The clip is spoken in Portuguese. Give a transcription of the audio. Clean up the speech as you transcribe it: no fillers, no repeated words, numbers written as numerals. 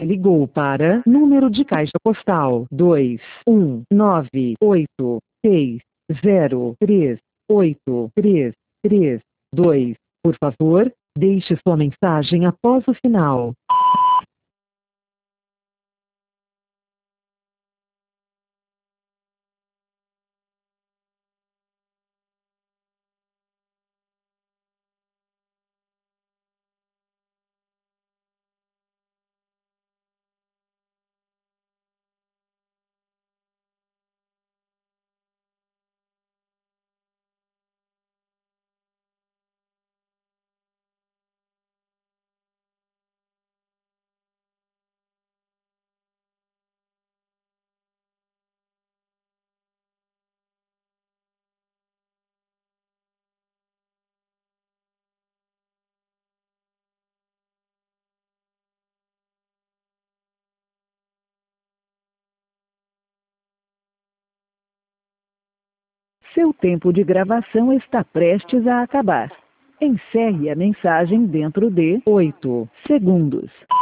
ligou para número de caixa postal 21986038332. Por favor, deixe sua mensagem após o sinal. Seu tempo de gravação está prestes a acabar. Encerre a mensagem dentro de 8 segundos.